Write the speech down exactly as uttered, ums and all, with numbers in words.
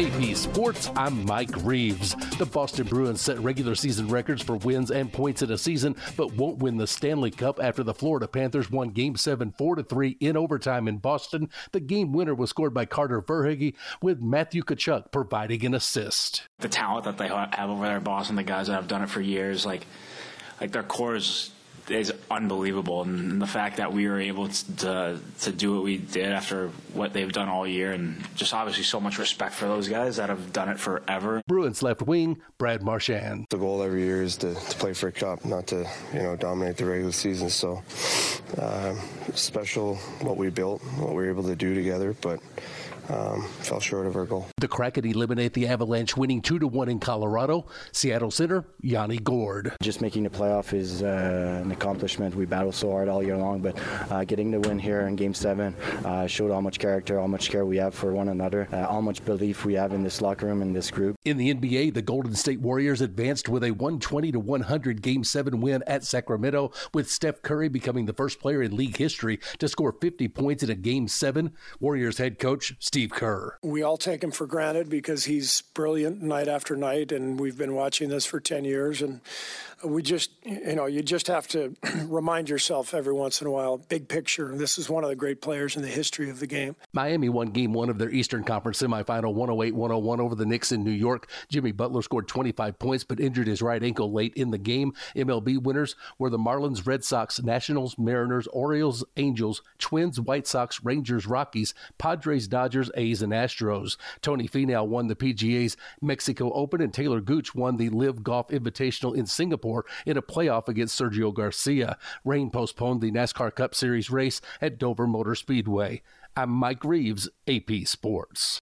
A P Sports, I'm Mike Reeves. The Boston Bruins set regular season records for wins and points in a season, but won't win the Stanley Cup after the Florida Panthers won Game seven four to three in overtime in Boston. The game winner was scored by Carter Verhaeghe, with Matthew Tkachuk providing an assist. The talent that they have over there in Boston, the guys that have done it for years, like, like their core is is unbelievable, and the fact that we were able to to do what we did after what they've done all year, and just obviously so much respect for those guys that have done it forever. Bruins left wing Brad Marchand. The goal every year is to, to play for a cup, not to you know dominate the regular season. So uh, special what we built, what we were able to do together, but Um, fell short of our goal. The Kraken eliminate the Avalanche, winning two to one in Colorado. Seattle center Yanni Gourde. Just making the playoff is uh, an accomplishment. We battled so hard all year long, but uh, getting the win here in Game Seven uh, showed how much character, how much care we have for one another, uh, how much belief we have in this locker room and this group. In the N B A, the Golden State Warriors advanced with a one twenty to one hundred Game Seven win at Sacramento, with Steph Curry becoming the first player in league history to score fifty points in a Game Seven. Warriors head coach Steve Kerr. We all take him for granted because he's brilliant night after night, and we've been watching this for ten years, and we just, you know, you just have to remind yourself every once in a while, big picture, this is one of the great players in the history of the game. Miami won game one of their Eastern Conference semifinal one oh eight one oh one over the Knicks in New York. Jimmy Butler scored twenty-five points but injured his right ankle late in the game. M L B winners were the Marlins, Red Sox, Nationals, Mariners, Orioles, Angels, Twins, White Sox, Rangers, Rockies, Padres, Dodgers, A's, and Astros. Tony Finau won the P G A's Mexico Open, and Taylor Gooch won the Live Golf Invitational in Singapore in a playoff against Sergio Garcia. Rain postponed the NASCAR Cup Series race at Dover Motor Speedway. I'm Mike Reeves, A P Sports.